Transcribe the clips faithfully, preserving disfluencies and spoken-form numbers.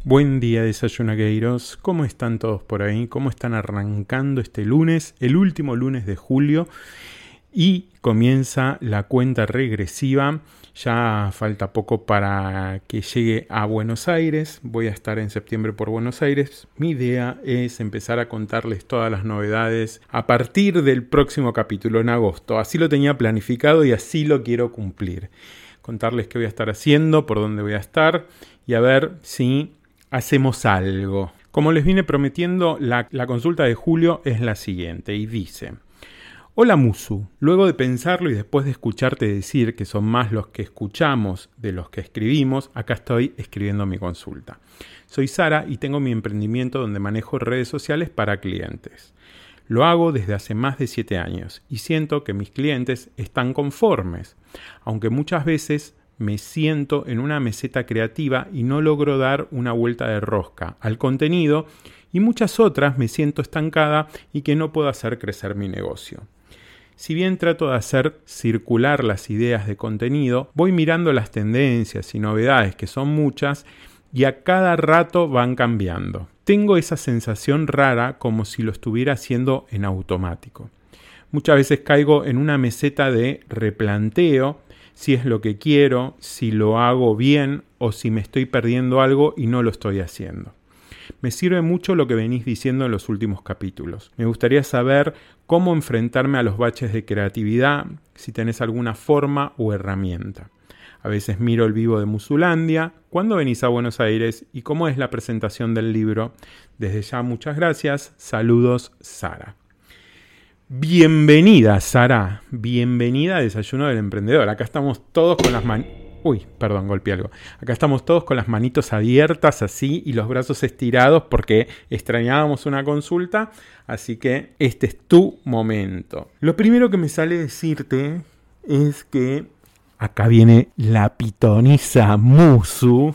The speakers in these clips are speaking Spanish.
Buen día, desayunagueiros. ¿Cómo están todos por ahí? ¿Cómo están arrancando este lunes? El último lunes de julio. Y comienza la cuenta regresiva. Ya falta poco para que llegue a Buenos Aires. Voy a estar en septiembre por Buenos Aires. Mi idea es empezar a contarles todas las novedades a partir del próximo capítulo en agosto. Así lo tenía planificado y así lo quiero cumplir. Contarles qué voy a estar haciendo, por dónde voy a estar y a ver si hacemos algo. Como les vine prometiendo, la, la consulta de Julio es la siguiente y dice: Hola Musu, luego de pensarlo y después de escucharte decir que son más los que escuchamos de los que escribimos, acá estoy escribiendo mi consulta. Soy Sara y tengo mi emprendimiento donde manejo redes sociales para clientes. Lo hago desde hace más de siete años y siento que mis clientes están conformes, aunque muchas veces me siento en una meseta creativa y no logro dar una vuelta de rosca al contenido, y muchas otras me siento estancada y que no puedo hacer crecer mi negocio. Si bien trato de hacer circular las ideas de contenido, voy mirando las tendencias y novedades, que son muchas, y a cada rato van cambiando. Tengo esa sensación rara como si lo estuviera haciendo en automático. Muchas veces caigo en una meseta de replanteo, si es lo que quiero, si lo hago bien o si me estoy perdiendo algo y no lo estoy haciendo. Me sirve mucho lo que venís diciendo en los últimos capítulos. Me gustaría saber cómo enfrentarme a los baches de creatividad, si tenés alguna forma o herramienta. A veces miro el vivo de Musulandia. ¿Cuándo venís a Buenos Aires? ¿Y cómo es la presentación del libro? Desde ya, muchas gracias. Saludos, Sara. Bienvenida, Sara. Bienvenida a Desayuno del Emprendedor. Acá estamos todos con las manos... Uy, perdón, golpeé algo. Acá estamos todos con las manitos abiertas así y los brazos estirados porque extrañábamos una consulta. Así que este es tu momento. Lo primero que me sale decirte es que acá viene la pitonisa Musu,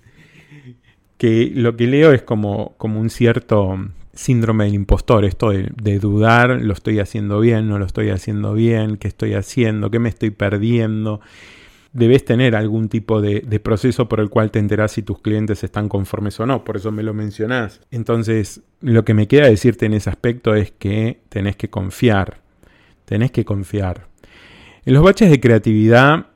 que lo que leo es como, como un cierto síndrome del impostor, esto de, de dudar, lo estoy haciendo bien, no lo estoy haciendo bien, qué estoy haciendo, qué me estoy perdiendo. Debes tener algún tipo de, de proceso por el cual te enterás si tus clientes están conformes o no, por eso me lo mencionás. Entonces, lo que me queda decirte en ese aspecto es que tenés que confiar, tenés que confiar. En los baches de creatividad,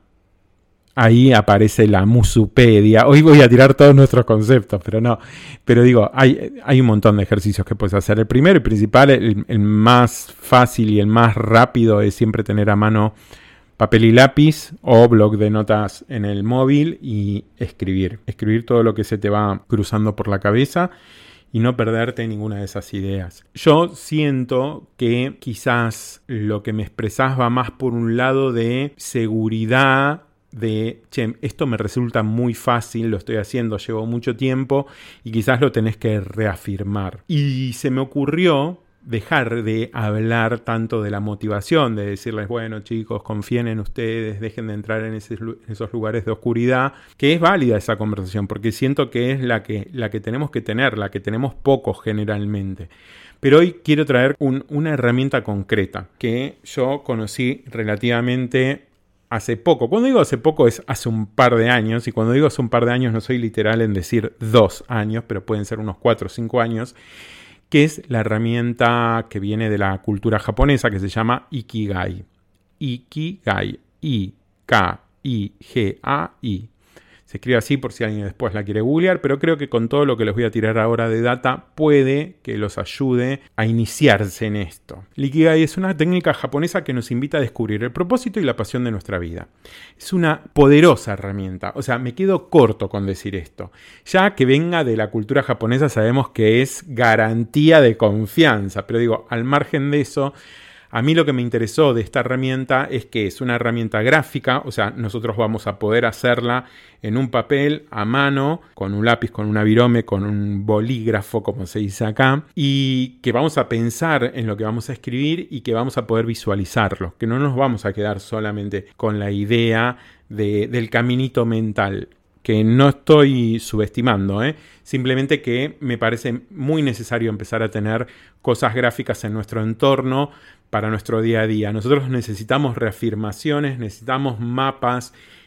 ahí aparece la Musupedia. Hoy voy a tirar todos nuestros conceptos, pero no. Pero digo, hay, hay un montón de ejercicios que puedes hacer. El primero y principal, el, el más fácil y el más rápido es siempre tener a mano papel y lápiz o bloc de notas en el móvil y escribir. Escribir todo lo que se te va cruzando por la cabeza y no perderte ninguna de esas ideas. Yo siento que quizás lo que me expresás va más por un lado de seguridad, de, che, esto me resulta muy fácil, lo estoy haciendo, llevo mucho tiempo y quizás lo tenés que reafirmar. Y se me ocurrió dejar de hablar tanto de la motivación, de decirles, bueno chicos, confíen en ustedes, dejen de entrar en, ese, en esos lugares de oscuridad, que es válida esa conversación, porque siento que es la que, la que tenemos que tener, la que tenemos pocos generalmente. Pero hoy quiero traer un, una herramienta concreta que yo conocí relativamente hace poco. Cuando digo hace poco es hace un par de años, y cuando digo hace un par de años no soy literal en decir dos años, pero pueden ser unos cuatro o cinco años, que es la herramienta que viene de la cultura japonesa que se llama Ikigai. Ikigai. I K I G A I. Se escribe así por si alguien después la quiere googlear, pero creo que con todo lo que les voy a tirar ahora de data puede que los ayude a iniciarse en esto. El Ikigai es una técnica japonesa que nos invita a descubrir el propósito y la pasión de nuestra vida. Es una poderosa herramienta, o sea, me quedo corto con decir esto. Ya que venga de la cultura japonesa sabemos que es garantía de confianza, pero digo, al margen de eso, a mí lo que me interesó de esta herramienta es que es una herramienta gráfica, o sea, nosotros vamos a poder hacerla en un papel, a mano, con un lápiz, con una virome, con un bolígrafo, como se dice acá, y que vamos a pensar en lo que vamos a escribir y que vamos a poder visualizarlo, que no nos vamos a quedar solamente con la idea de, del caminito mental, que no estoy subestimando, ¿eh? Simplemente que me parece muy necesario empezar a tener cosas gráficas en nuestro entorno para nuestro día a día. Nosotros necesitamos reafirmaciones, necesitamos mapas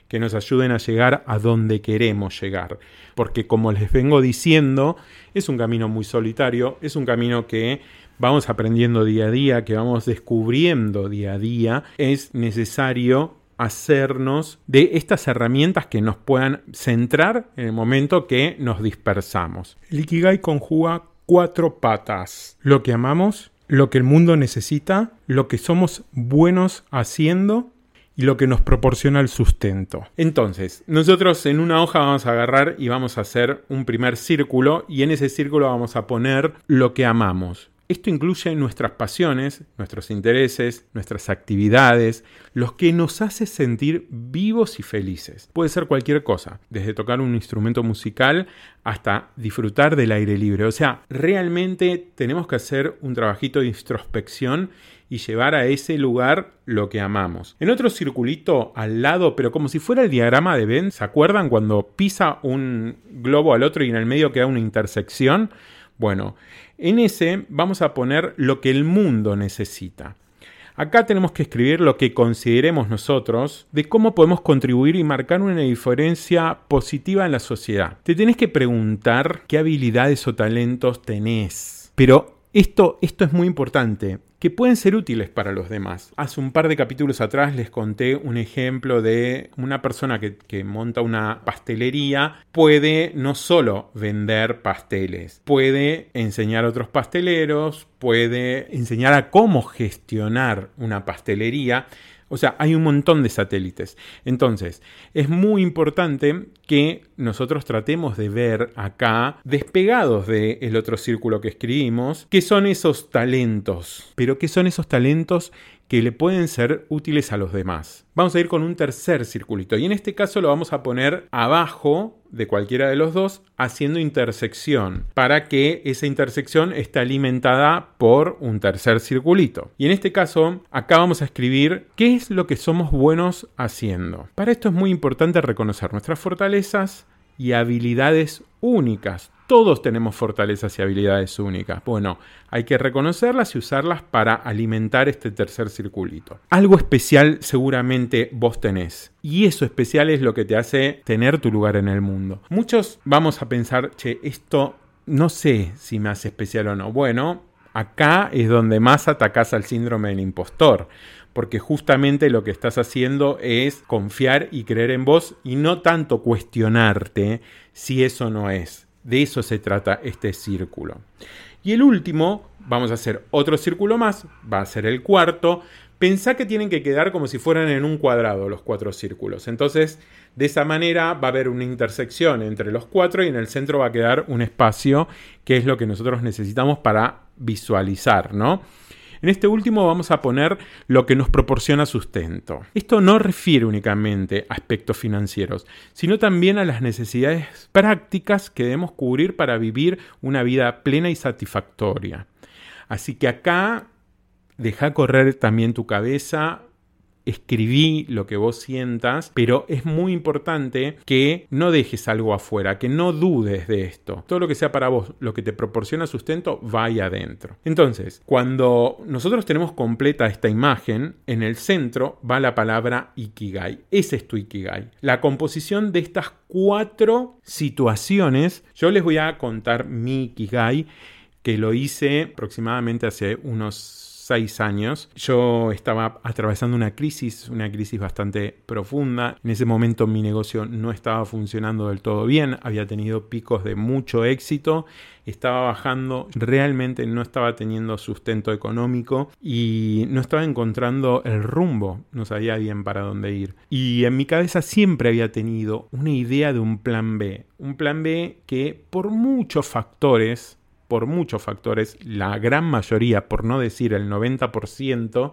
que nos ayuden a llegar a donde queremos llegar. Porque como les vengo diciendo, es un camino muy solitario, es un camino que vamos aprendiendo día a día, que vamos descubriendo día a día. Es necesario hacernos de estas herramientas que nos puedan centrar en el momento que nos dispersamos. El Ikigai conjuga cuatro patas: lo que amamos, lo que el mundo necesita, lo que somos buenos haciendo y lo que nos proporciona el sustento. Entonces, nosotros en una hoja vamos a agarrar y vamos a hacer un primer círculo, y en ese círculo vamos a poner lo que amamos. Esto incluye nuestras pasiones, nuestros intereses, nuestras actividades, los que nos hace sentir vivos y felices. Puede ser cualquier cosa, desde tocar un instrumento musical hasta disfrutar del aire libre. O sea, realmente tenemos que hacer un trabajito de introspección y llevar a ese lugar lo que amamos. En otro circulito al lado, pero como si fuera el diagrama de Venn, ¿se acuerdan cuando pisa un globo al otro y en el medio queda una intersección? Bueno, en ese vamos a poner lo que el mundo necesita. Acá tenemos que escribir lo que consideremos nosotros de cómo podemos contribuir y marcar una diferencia positiva en la sociedad. Te tenés que preguntar qué habilidades o talentos tenés. Pero esto, esto es muy importante, que pueden ser útiles para los demás. Hace un par de capítulos atrás les conté un ejemplo de una persona que, que monta una pastelería. Puede no solo vender pasteles, puede enseñar a otros pasteleros, puede enseñar a cómo gestionar una pastelería. O sea, hay un montón de satélites. Entonces, es muy importante que nosotros tratemos de ver acá, despegados del otro círculo que escribimos, qué son esos talentos. Pero qué son esos talentos que le pueden ser útiles a los demás. Vamos a ir con un tercer circulito. Y en este caso lo vamos a poner abajo de cualquiera de los dos, haciendo intersección, para que esa intersección esté alimentada por un tercer circulito. Y en este caso, acá vamos a escribir qué es lo que somos buenos haciendo. Para esto es muy importante reconocer nuestras fortalezas y habilidades únicas. Todos tenemos fortalezas y habilidades únicas. Bueno, hay que reconocerlas y usarlas para alimentar este tercer circulito. Algo especial seguramente vos tenés. Y eso especial es lo que te hace tener tu lugar en el mundo. Muchos vamos a pensar, che, esto no sé si me hace especial o no. Bueno, acá es donde más atacás al síndrome del impostor. Porque justamente lo que estás haciendo es confiar y creer en vos y no tanto cuestionarte si eso no es. De eso se trata este círculo. Y el último, vamos a hacer otro círculo más, va a ser el cuarto. Pensá que tienen que quedar como si fueran en un cuadrado los cuatro círculos. Entonces, de esa manera va a haber una intersección entre los cuatro y en el centro va a quedar un espacio que es lo que nosotros necesitamos para visualizar, ¿no? En este último vamos a poner lo que nos proporciona sustento. Esto no refiere únicamente a aspectos financieros, sino también a las necesidades prácticas que debemos cubrir para vivir una vida plena y satisfactoria. Así que acá deja correr también tu cabeza, escribí lo que vos sientas, pero es muy importante que no dejes algo afuera, que no dudes de esto. Todo lo que sea para vos, lo que te proporciona sustento, va ahí adentro. Entonces, cuando nosotros tenemos completa esta imagen, en el centro va la palabra Ikigai. Ese es tu Ikigai. La composición de estas cuatro situaciones, yo les voy a contar mi Ikigai, que lo hice aproximadamente hace unos seis años. Yo estaba atravesando una crisis, una crisis bastante profunda. En ese momento mi negocio no estaba funcionando del todo bien, había tenido picos de mucho éxito, estaba bajando, realmente no estaba teniendo sustento económico y no estaba encontrando el rumbo, no sabía bien para dónde ir. Y en mi cabeza siempre había tenido una idea de un plan B, un plan B que por muchos factores por muchos factores, la gran mayoría, por no decir el noventa por ciento,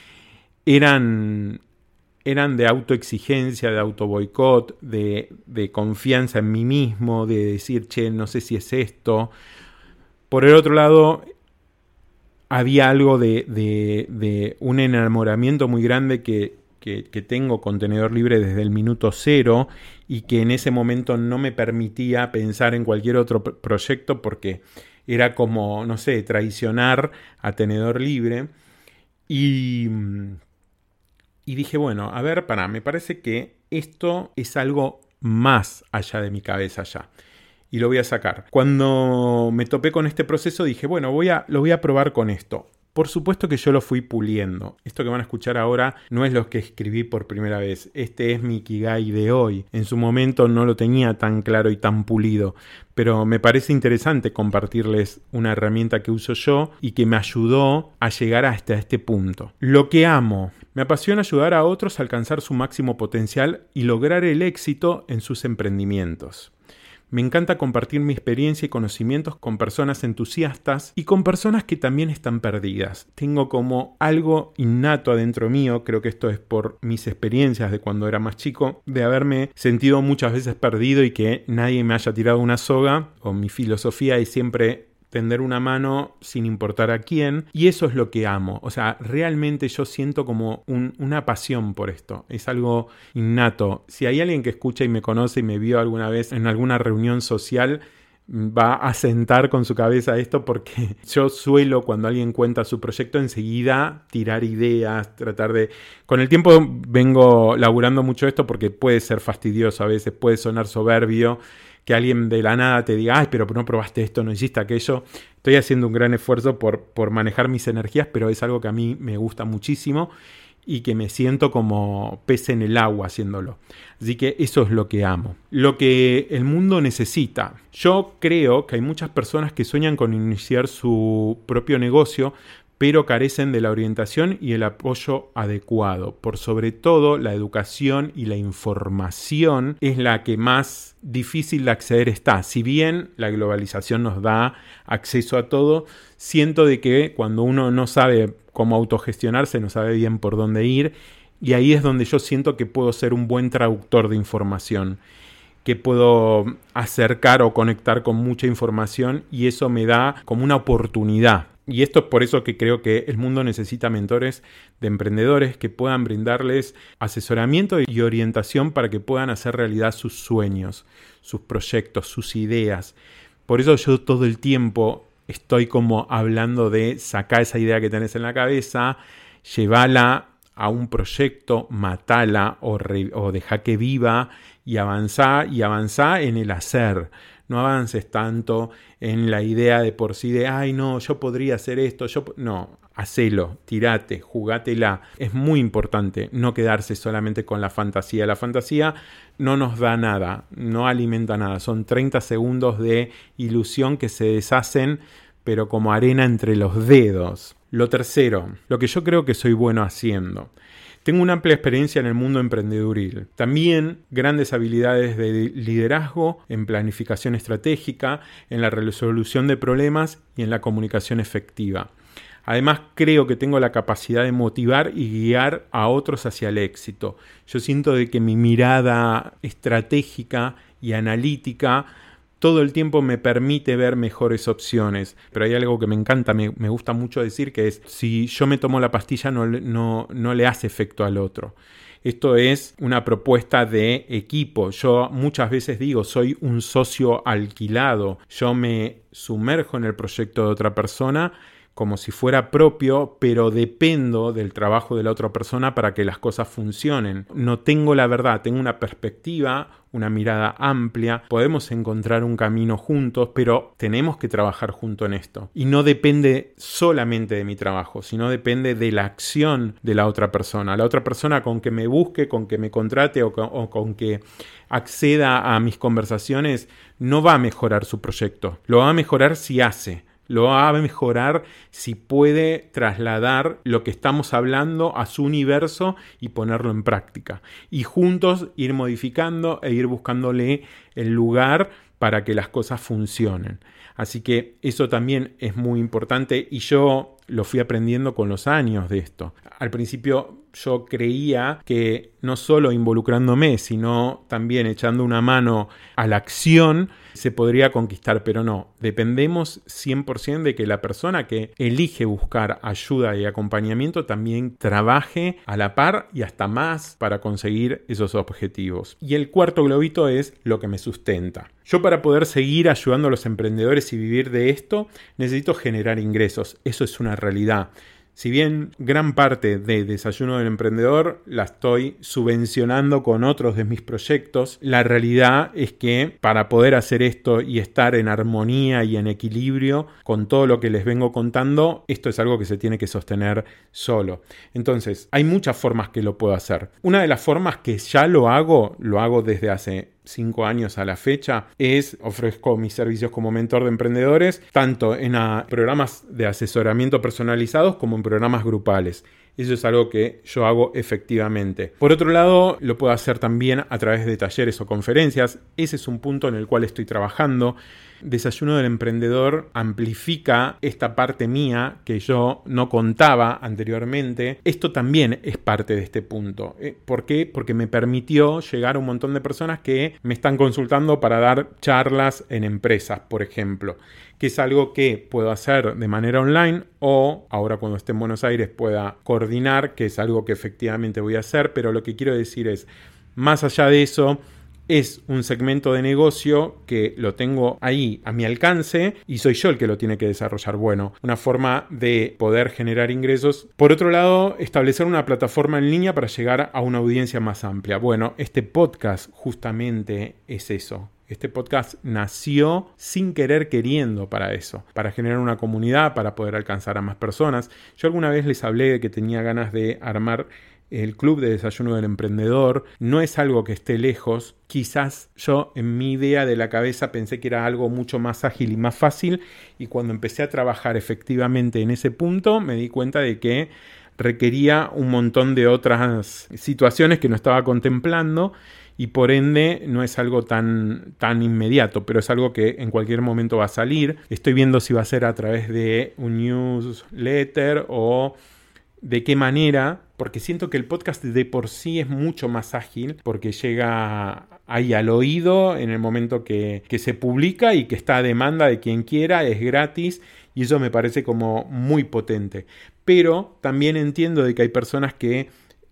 eran, eran de autoexigencia, de autoboicot, de, de confianza en mí mismo, de decir, che, no sé si es esto. Por el otro lado, había algo de, de, de un enamoramiento muy grande que, que, que tengo con Tenedor Libre desde el minuto cero y que en ese momento no me permitía pensar en cualquier otro proyecto porque era como, no sé, traicionar a Tenedor Libre. Y, Y dije, bueno, a ver, pará, me parece que esto es algo más allá de mi cabeza ya. Y lo voy a sacar. Cuando me topé con este proceso dije, bueno, voy a, lo voy a probar con esto. Por supuesto que yo lo fui puliendo. Esto que van a escuchar ahora no es lo que escribí por primera vez. Este es mi Ikigai de hoy. En su momento no lo tenía tan claro y tan pulido. Pero me parece interesante compartirles una herramienta que uso yo y que me ayudó a llegar hasta este punto. Lo que amo. Me apasiona ayudar a otros a alcanzar su máximo potencial y lograr el éxito en sus emprendimientos. Me encanta compartir mi experiencia y conocimientos con personas entusiastas y con personas que también están perdidas. Tengo como algo innato adentro mío, creo que esto es por mis experiencias de cuando era más chico, de haberme sentido muchas veces perdido y que nadie me haya tirado una soga, o mi filosofía es siempre tender una mano sin importar a quién, y eso es lo que amo. O sea, realmente yo siento como un, una pasión por esto, es algo innato. Si hay alguien que escucha y me conoce y me vio alguna vez en alguna reunión social, va a sentar con su cabeza esto, porque yo suelo, cuando alguien cuenta su proyecto, enseguida tirar ideas, tratar de... Con el tiempo vengo laburando mucho esto porque puede ser fastidioso a veces, puede sonar soberbio, que alguien de la nada te diga, ay, pero no probaste esto, no hiciste aquello. Estoy haciendo un gran esfuerzo por, por manejar mis energías, pero es algo que a mí me gusta muchísimo y que me siento como pez en el agua haciéndolo. Así que eso es lo que amo. Lo que el mundo necesita. Yo creo que hay muchas personas que sueñan con iniciar su propio negocio, pero carecen de la orientación y el apoyo adecuado. Por sobre todo, la educación y la información es la que más difícil de acceder está. Si bien la globalización nos da acceso a todo, siento de que cuando uno no sabe cómo autogestionarse, no sabe bien por dónde ir, y ahí es donde yo siento que puedo ser un buen traductor de información, que puedo acercar o conectar con mucha información, y eso me da como una oportunidad. Y esto es por eso que creo que el mundo necesita mentores de emprendedores que puedan brindarles asesoramiento y orientación para que puedan hacer realidad sus sueños, sus proyectos, sus ideas. Por eso yo todo el tiempo estoy como hablando de sacar esa idea que tenés en la cabeza, llevarla a un proyecto, matala o, re, o deja que viva y avanzá y avanzá en el hacer. No avances tanto en la idea de por sí de, ay no, yo podría hacer esto, yo no, hacelo, tirate, jugátela. Es muy importante no quedarse solamente con la fantasía. La fantasía no nos da nada, no alimenta nada. Son treinta segundos de ilusión que se deshacen, pero como arena entre los dedos. Lo tercero, lo que yo creo que soy bueno haciendo. Tengo una amplia experiencia en el mundo emprendeduril. También grandes habilidades de liderazgo, en planificación estratégica, en la resolución de problemas y en la comunicación efectiva. Además, creo que tengo la capacidad de motivar y guiar a otros hacia el éxito. Yo siento de que mi mirada estratégica y analítica todo el tiempo me permite ver mejores opciones. Pero hay algo que me encanta, me, me gusta mucho decir, que es, si yo me tomo la pastilla no, no, no le hace efecto al otro. Esto es una propuesta de equipo. Yo muchas veces digo, soy un socio alquilado. Yo me sumerjo en el proyecto de otra persona como si fuera propio, pero dependo del trabajo de la otra persona para que las cosas funcionen. No tengo la verdad, tengo una perspectiva, una mirada amplia, podemos encontrar un camino juntos, pero tenemos que trabajar juntos en esto. Y no depende solamente de mi trabajo, sino depende de la acción de la otra persona. La otra persona con que me busque, con que me contrate o con, o con que acceda a mis conversaciones, no va a mejorar su proyecto, lo va a mejorar si hace. Lo va a mejorar si puede trasladar lo que estamos hablando a su universo y ponerlo en práctica. Y juntos ir modificando e ir buscándole el lugar para que las cosas funcionen. Así que eso también es muy importante y yo lo fui aprendiendo con los años de esto. Al principio yo creía que no solo involucrándome, sino también echando una mano a la acción, se podría conquistar, pero no. Dependemos cien por ciento de que la persona que elige buscar ayuda y acompañamiento también trabaje a la par y hasta más para conseguir esos objetivos. Y el cuarto globito es lo que me sustenta. Yo, para poder seguir ayudando a los emprendedores y vivir de esto, necesito generar ingresos. Eso es una realidad. Si bien gran parte de Desayuno del Emprendedor la estoy subvencionando con otros de mis proyectos, la realidad es que para poder hacer esto y estar en armonía y en equilibrio con todo lo que les vengo contando, esto es algo que se tiene que sostener solo. Entonces, hay muchas formas que lo puedo hacer. Una de las formas que ya lo hago, lo hago desde hace cinco años a la fecha, es ofrezco mis servicios como mentor de emprendedores, tanto en a, programas de asesoramiento personalizados como en programas grupales. Eso es algo que yo hago efectivamente. Por otro lado, lo puedo hacer también a través de talleres o conferencias. Ese es un punto en el cual estoy trabajando. Desayuno del Emprendedor amplifica esta parte mía que yo no contaba anteriormente. Esto también es parte de este punto. ¿Por qué? Porque me permitió llegar a un montón de personas que me están consultando para dar charlas en empresas, por ejemplo, que es algo que puedo hacer de manera online o ahora cuando esté en Buenos Aires pueda coordinar, que es algo que efectivamente voy a hacer, pero lo que quiero decir es, más allá de eso, es un segmento de negocio que lo tengo ahí a mi alcance y soy yo el que lo tiene que desarrollar. Bueno, una forma de poder generar ingresos. Por otro lado, establecer una plataforma en línea para llegar a una audiencia más amplia. Bueno, este podcast justamente es eso. Este podcast nació sin querer queriendo para eso, para generar una comunidad, para poder alcanzar a más personas. Yo alguna vez les hablé de que tenía ganas de armar el Club de Desayuno del Emprendedor. No es algo que esté lejos. Quizás yo en mi idea de la cabeza pensé que era algo mucho más ágil y más fácil, y cuando empecé a trabajar efectivamente en ese punto me di cuenta de que requería un montón de otras situaciones que no estaba contemplando y por ende no es algo tan, tan inmediato, pero es algo que en cualquier momento va a salir. Estoy viendo si va a ser a través de un newsletter o de qué manera, porque siento que el podcast de por sí es mucho más ágil, porque llega ahí al oído en el momento que, que se publica y que está a demanda de quien quiera, es gratis y eso me parece como muy potente. Pero también entiendo de que hay personas que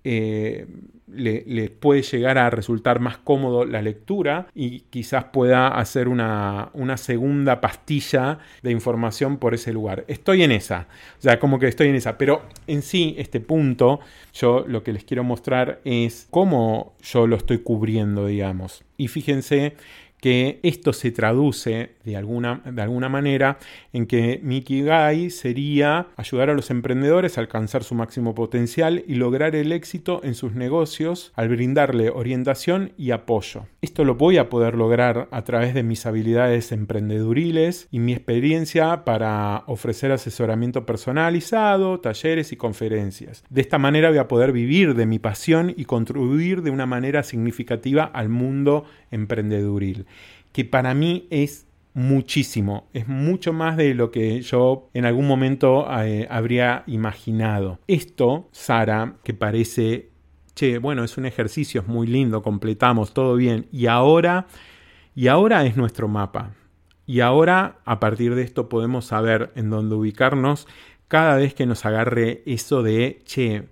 eh, le, les puede llegar a resultar más cómodo la lectura y quizás pueda hacer una, una segunda pastilla de información por ese lugar. Estoy en esa, o sea, como que estoy en esa, pero en sí este punto yo lo que les quiero mostrar es cómo yo lo estoy cubriendo, digamos. Y fíjense que esto se traduce de alguna, de alguna manera en que mi Ikigai sería ayudar a los emprendedores a alcanzar su máximo potencial y lograr el éxito en sus negocios al brindarle orientación y apoyo. Esto lo voy a poder lograr a través de mis habilidades emprendeduriles y mi experiencia para ofrecer asesoramiento personalizado, talleres y conferencias. De esta manera voy a poder vivir de mi pasión y contribuir de una manera significativa al mundo emprendeduril, que para mí es muchísimo, es mucho más de lo que yo en algún momento eh, habría imaginado. Esto, Sara, que parece, che, bueno, es un ejercicio, es muy lindo, completamos, todo bien, y ahora, y ahora es nuestro mapa. Y ahora, a partir de esto, podemos saber en dónde ubicarnos cada vez que nos agarre eso de, che,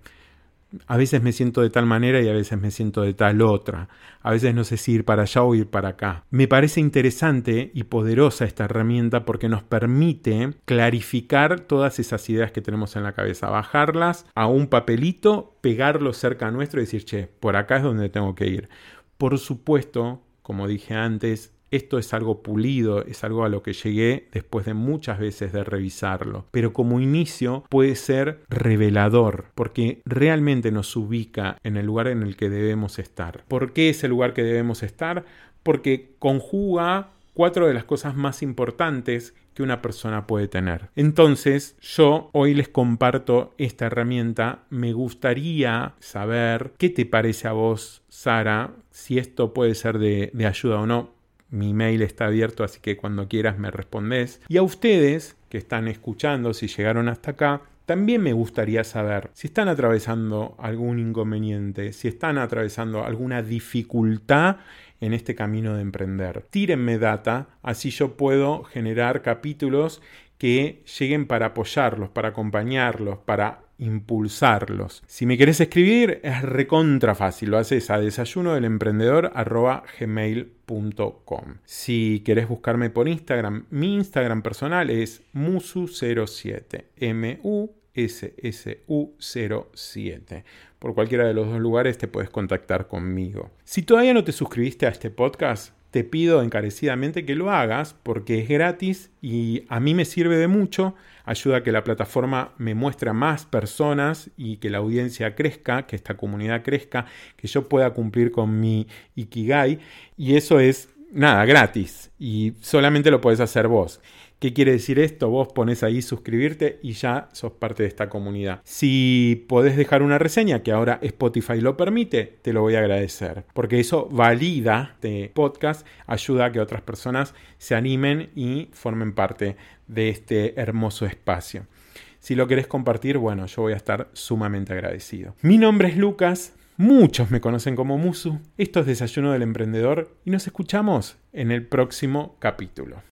a veces me siento de tal manera y a veces me siento de tal otra. A veces no sé si ir para allá o ir para acá. Me parece interesante y poderosa esta herramienta porque nos permite clarificar todas esas ideas que tenemos en la cabeza, bajarlas a un papelito, pegarlo cerca nuestro y decir, che, por acá es donde tengo que ir. Por supuesto, como dije antes, esto es algo pulido, es algo a lo que llegué después de muchas veces de revisarlo. Pero como inicio puede ser revelador, porque realmente nos ubica en el lugar en el que debemos estar. ¿Por qué es el lugar que debemos estar? Porque conjuga cuatro de las cosas más importantes que una persona puede tener. Entonces, yo hoy les comparto esta herramienta. Me gustaría saber qué te parece a vos, Sara, si esto puede ser de, de ayuda o no. Mi mail está abierto, así que cuando quieras me respondés. Y a ustedes que están escuchando, si llegaron hasta acá, también me gustaría saber si están atravesando algún inconveniente, si están atravesando alguna dificultad en este camino de emprender. Tírenme data, así yo puedo generar capítulos que lleguen para apoyarlos, para acompañarlos, para impulsarlos. Si me querés escribir, es recontra fácil. Lo haces a desayunodelemprendedor arroba gmail punto com. Si querés buscarme por Instagram, mi Instagram personal es musu cero siete. M U S S U cero siete. Por cualquiera de los dos lugares te puedes contactar conmigo. Si todavía no te suscribiste a este podcast, te pido encarecidamente que lo hagas porque es gratis y a mí me sirve de mucho. Ayuda a que la plataforma me muestre a más personas y que la audiencia crezca, que esta comunidad crezca, que yo pueda cumplir con mi Ikigai. Y eso es, nada, gratis y solamente lo podés hacer vos. ¿Qué quiere decir esto? Vos pones ahí suscribirte y ya sos parte de esta comunidad. Si podés dejar una reseña, que ahora Spotify lo permite, te lo voy a agradecer. Porque eso valida este podcast, ayuda a que otras personas se animen y formen parte de este hermoso espacio. Si lo querés compartir, bueno, yo voy a estar sumamente agradecido. Mi nombre es Lucas, muchos me conocen como Musu. Esto es Desayuno del Emprendedor y nos escuchamos en el próximo capítulo.